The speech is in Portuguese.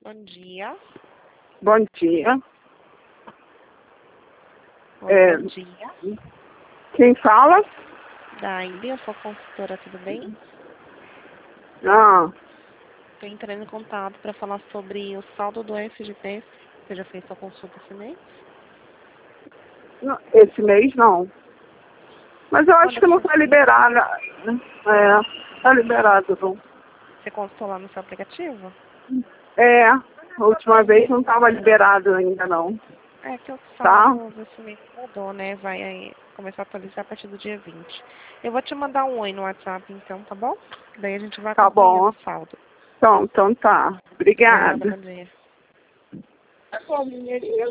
Bom dia. Bom dia. Bom dia. Quem fala? Daí, eu sou consultora, tudo bem? Ah, Estou entrando em contato para falar sobre o saldo do FGTS. Você já fez sua consulta esse mês? esse mês não. Mas eu acho que não está liberado. Está liberado, não. Você consultou lá no seu aplicativo? A última vez não estava liberado ainda, não. É que o Tá? saldo desse mês mudou, né? Vai aí começar a atualizar a partir do dia 20. Eu vou te mandar um oi no WhatsApp, então, tá bom? Daí a gente vai Tá acompanhando bom. o saldo. Então tá. Obrigada, Obrigada. bom dia.